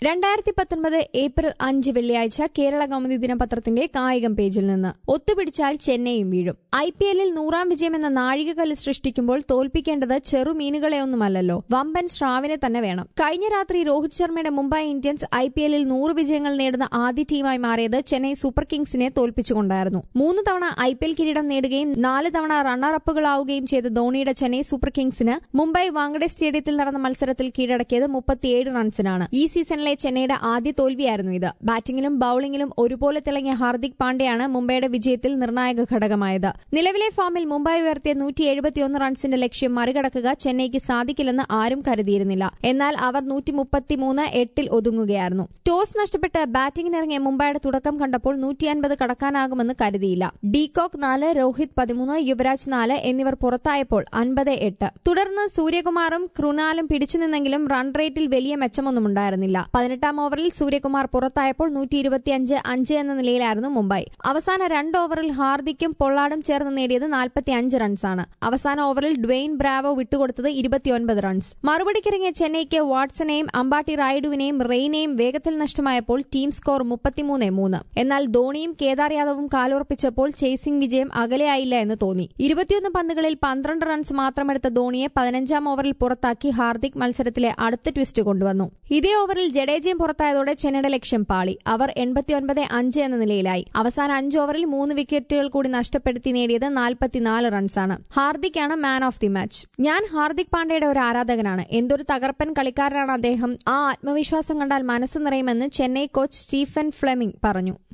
2019 April 5 വെള്ളിയാഴ്ച കേരള കൗമുദി ദിനപത്രത്തിന്റെ കായികം പേജിൽ നിന്ന് ഒത്തുപിടിച്ചാൽ ചെന്നൈയും വീഴും. IPL-ൽ 100ാം വിജയമെന്ന നാഴികക്കല്ല് സൃഷ്ടിക്കുമ്പോൾ തോൽപ്പിക്കേണ്ടത് ചെറുമീനുകളെയൊന്നുമല്ലല്ലോ, വമ്പൻ സ്രാവിനെ തന്നെ വേണം. കഴിഞ്ഞ രാത്രി രോഹിത് ശർമ്മയുടെ മുംബൈ ഇന്ത്യൻസ് IPL-ൽ 100 വിജയങ്ങൾ നേടുന്ന ആദ്യ ടീമായി മാറിയത് ചെന്നൈ സൂപ്പർ കിങ്സിനെ തോൽപ്പിച്ചുകൊണ്ടായിരുന്നു. 3 തവണ IPL കിരീടം നേടുകയും 4 തവണ റണ്ണറപ്പുകളാവുകയും ചെയ്ത ധോണിയുടെ ചെന്നൈ സൂപ്പർ കിങ്സിന് മുംബൈ വാങ്കഡെ സ്റ്റേഡിയത്തിൽ നടന്ന മത്സരത്തിൽ കീഴടക്കിയത് 37 റൺസിനാണ്. ഈ സീസണിലെ ചെന്നൈയുടെ ആദ്യ തോൽവിയായിരുന്നു ഇത്. ബാറ്റിംഗിലും ബൌളിംഗിലും ഒരുപോലെ തിളങ്ങിയ ഹാർദിക് പാണ്ഡ്യയാണ് മുംബൈയുടെ വിജയത്തിൽ നിർണായക ഘടകമായത്. നിലവിലെ ഫോമിൽ മുംബൈ ഉയർത്തിയ 171 റൺസിന്റെ ലക്ഷ്യം മറികടക്കുക ചെന്നൈക്ക് സാധിക്കില്ലെന്ന് ആരും കരുതിയിരുന്നില്ല. എന്നാൽ അവർ 133-8 ഒതുങ്ങുകയായിരുന്നു. ടോസ് നഷ്ടപ്പെട്ട് ബാറ്റിംഗിനിറങ്ങിയ മുംബൈയുടെ തുടക്കം കണ്ടപ്പോൾ 150 കടക്കാനാകുമെന്ന് കരുതിയില്ല. ഡീകോക്ക് 4, രോഹിത് 13, യുവരാജ് 4 എന്നിവർ പുറത്തായപ്പോൾ 50-8. തുടർന്ന് സൂര്യകുമാറും കൃണാലും പിടിച്ചുനിന്നെങ്കിലും റൺ റേറ്റിൽ വലിയ മെച്ചമൊന്നുമുണ്ടായിരുന്നില്ല. 18ാം ഓവറിൽ സൂര്യകുമാർ പുറത്തായപ്പോൾ 125-5 എന്ന നിലയിലായിരുന്നു മുംബൈ. അവസാന 2 ഓവറിൽ ഹാർദിക്കും പൊള്ളാടും ചേർന്ന് നേടിയത് 45 റൺസാണ്. അവസാന ഓവറിൽ ഡ്വെയ്ൻ ബ്രാവോ വിട്ടുകൊടുത്തത് 29 റൺസ്. മറുപടിക്കിറങ്ങിയ ചെന്നൈക്ക് വാട്സനെയും അമ്പാട്ടി റായിഡുവിനെയും റെയ്നെയും വേഗത്തിൽ നഷ്ടമായപ്പോൾ ടീം സ്കോർ 33-3. എന്നാൽ ധോണിയും കേദാർ യാദവും കാലുറപ്പിച്ചപ്പോൾ ചേസിംഗ് വിജയം അകലെയായില്ല എന്ന് തോന്നി. 21 പന്തുകളിൽ 12 റൺസ് മാത്രമെടുത്ത ധോണിയെ 15ാം ഓവറിൽ പുറത്താക്കി ഹാർദിക് മത്സരത്തിലെ അടുത്ത ട്വിസ്റ്റ് കൊണ്ടുവന്നു. ഇതേ ഓവറിൽ ജഡേജയും പുറത്തായതോടെ ചെന്നൈയുടെ ലക്ഷ്യം പാളി. അവർ 89-5 എന്ന നിലയിലായി. അവസാന 5 ഓവറിൽ 3 വിക്കറ്റുകൾ കൂടി നഷ്ടപ്പെടുത്തി നേടിയത് 44 റൺസാണ്. ഹാർദിക്കാണ് മാൻ ഓഫ് ദി മാച്ച്. ഞാൻ ഹാർദിക് പാണ്ഡ്യയുടെ ഒരു ആരാധകനാണ്. എന്തൊരു തകർപ്പൻ കളിക്കാരനാണ് അദ്ദേഹം. ആ ആത്മവിശ്വാസം കണ്ടാൽ മനസ്സ് നിറയുമെന്ന് ചെന്നൈ കോച്ച് സ്റ്റീഫൻ ഫ്ലെമിംഗ് പറഞ്ഞു.